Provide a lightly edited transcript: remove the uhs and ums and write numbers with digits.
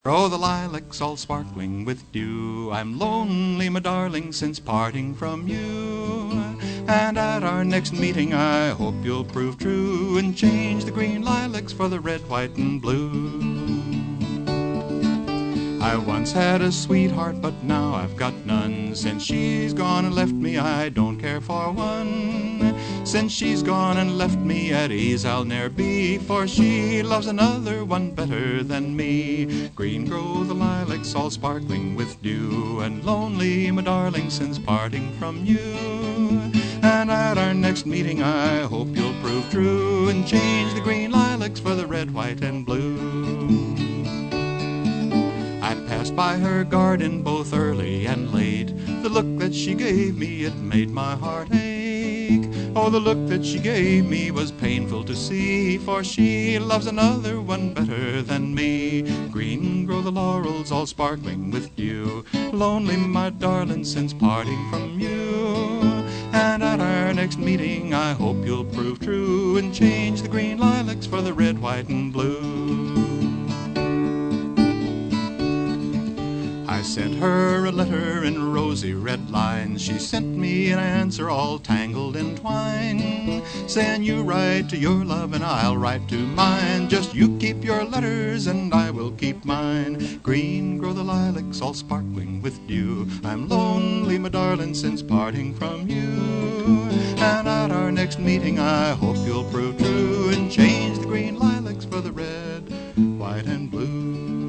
Oh, the lilacs all sparkling with dew, I'm lonely, my darling, since parting from you. And at our next meeting I hope you'll prove true and change the green lilacs for the red, white, and blue. I once had a sweetheart, but now I've got none. Since she's gone and left me, I don't care for one. Since she's gone and left me, at ease I'll ne'er be, for she loves another one better than me. Green grow the lilacs all sparkling with dew, and lonely, my darling, since parting from you. And at our next meeting I hope you'll prove true and change the green lilacs for the red, white, and blue. I passed by her garden both early and late. The look that she gave me, it made my heart ache. Oh, the look that she gave me was painful to see, for she loves another one better than me. Green grow the laurels all sparkling with dew, lonely, my darling, since parting from you. And at our next meeting I hope you'll prove true and change the green lilacs for the red, white, and blue. I sent her a letter in rosy red lines. She sent me an answer all tangled in twine, saying you write to your love and I'll write to mine. Just you keep your letters and I will keep mine. Green grow the lilacs all sparkling with dew, I'm lonely, my darling, since parting from you. And at our next meeting I hope you'll prove true and change the green lilacs for the red, white, and blue.